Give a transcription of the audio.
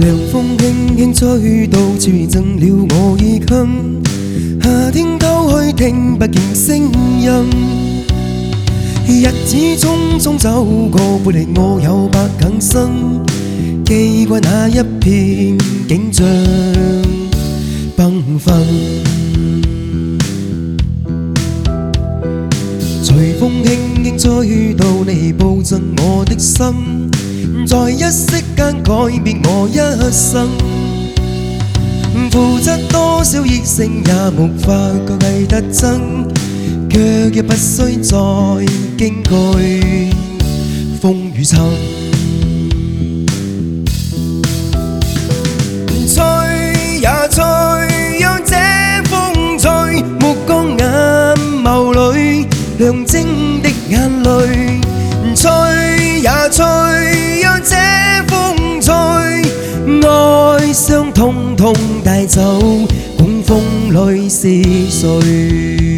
涼風輕輕吹到，悄然贈了我耳襟。夏天偷去聽不見聲音，日子匆匆走過，背離我有百更新。記掛那一片景象繽紛，隨風輕輕吹到，你暴贈我的心，在一息間改變我一生。付出多少熱誠也無法覺計得真，卻也不需再驚懼風雨侵。吹也吹，讓這風吹，目光眼眸裏亮晶的眼淚。吹也吹，讓這風吹，哀傷統統帶走，管風裏是誰？